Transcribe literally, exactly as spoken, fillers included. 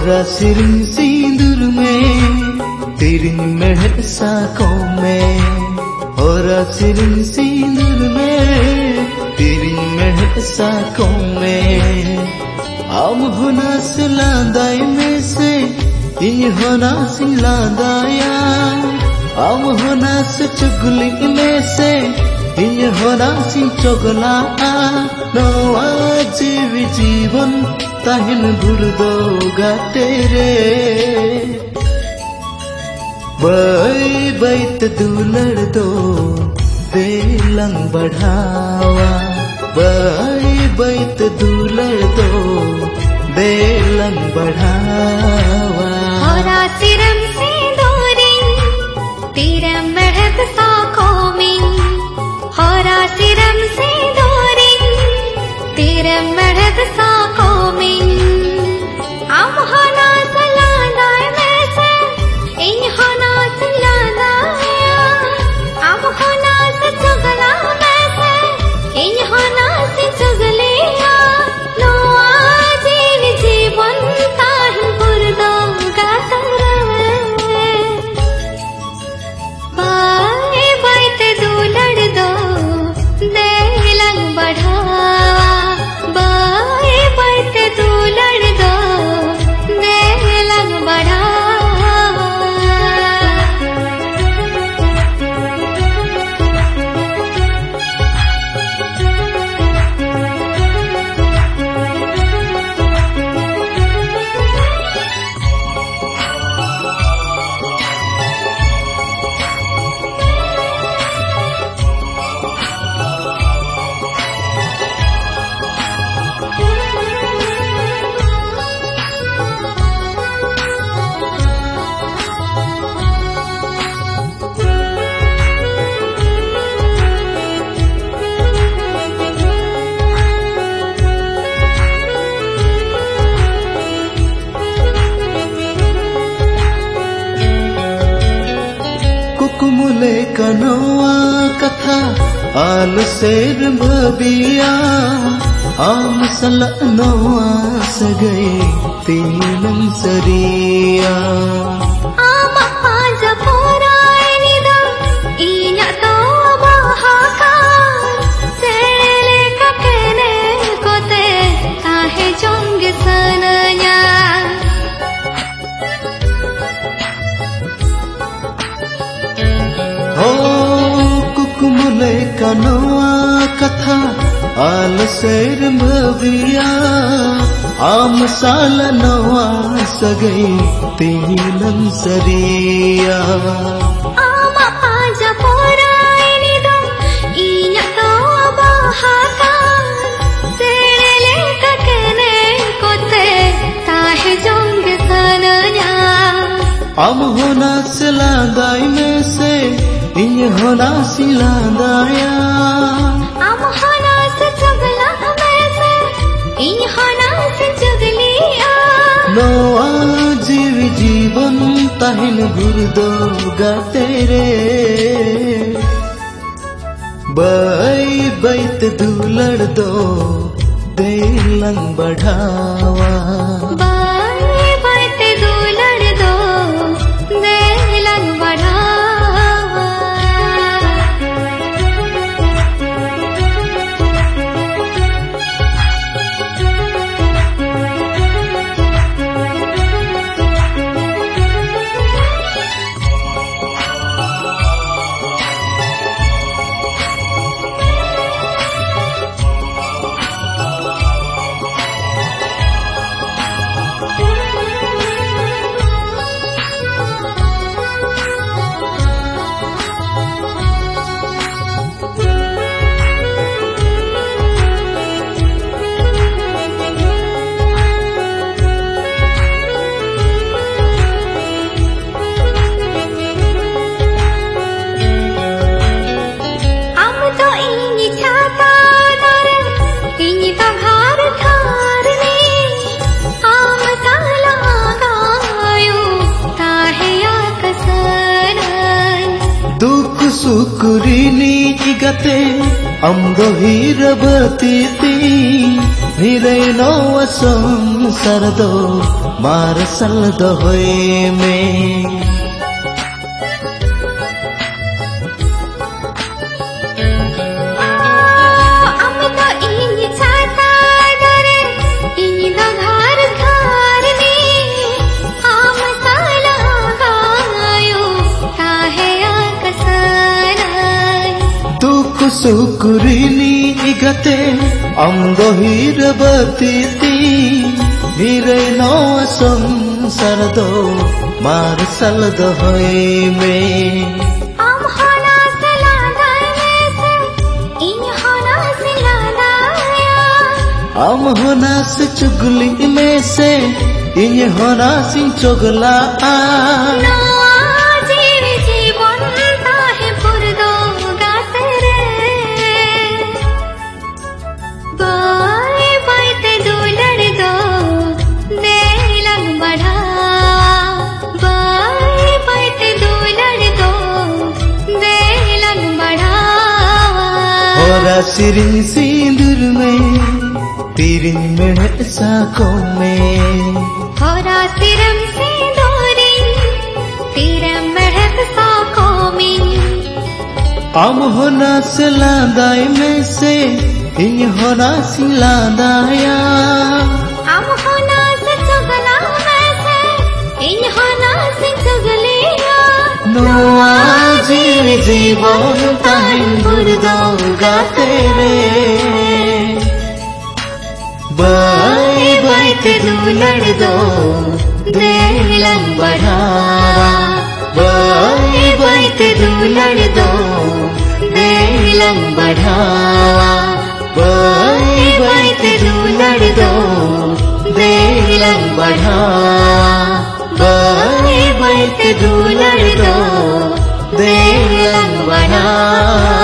होरा सिरिन सिंदूर में तेरी मेहर साकों में, होरा सिरिन सिंदूर में तेरी मेहर साकों में। आम होना सिलादाई में से इन होना सिलादाया, आम होना से चुगली में से इन होना सी चुगला। नवा जीवी जीवन ताहिन बुरदोगा तेरे, बाई बाईत दुलड़ दो देलंग बढ़ावा, बाई बाईत दुलड़ दो देलंग बढ़ावा। होरा सिरम से दोरी तेरा महक साखों में, होरा सिरम से दोरी तेरा महक साखों में। आम होना सलादाय में से इन होना सलादाया, आम होना से चुगला में से इन होना से चुगलिया। नवा जीव जीवन ताहिन बुरदोगा तेरे, बाई बाईत दुलड़ दो देलंग बढ़ावा, बाई बाईत दुलड़ दो देलंग बढ़ावा। कुमुले कनवा कथा आल सेर भबिया, आम सल नवा सगई तीनम सरिया। आम आज पोराय निदा इन्या तो बहाका, सेले ककेने कोते ताहे जोंग सनया। हो कुकुमुले कनवा कथा आल सेर भबिया, आम साल नवा सगई तीनम सरिया। आम आज पोराय निदा इन्या तो बहाका, सेले ककेने कोते ताहे जोंग सनया। आम होना सिलादाई में से इन होना सिलादाया, आम होना से चुगला में से इन होना से चुगलिया। नवा जीवी जीवन ताहिन बुरदोगा तेरे, बाई बाईत दुलड़ दो देलंग बढ़ावा, बाई बाईत दुलड़ दो देलंग बढ़ावा। सुकुरिनी इगते अम्दो हीरबती हिरै नो संसार दो मारसल दो होए में सुकुरिनी इगते अंगोहिर बतीती हिरै नो संसार दो मारसल दो होए में आम होना सिलादा से इन होना सिलादाया आम होना से चुगली में से इन होना सिं चुगला नो जीवी जीवन ताहे पुरदो गाते रे बाय बाय ते दुलड़ दो देलंग बढ़ा बाय बाय ते दुलड़ दो देलंग बढ़ा होरा सिरिंग सिंदूर में तिरिंग में साकों में होरा सिरम सिंदूरी तिरम महक साकों में आम होना से लादाई में से इन होना सी लादाया आम होना से चुगला में से इन होना से चुगलिया नोआ जीव जीवन ताहिन बुरदो गाते रे बाय बाय ते दुलड़ दो देलंग बढ़ा बाय बाय ते दुलड़ दो देलंग बढ़ा बाय बाय ते दुलड़ दो देलंग बढ़ा बाय बाय ते दुलड़ दो देलंग बढ़ा।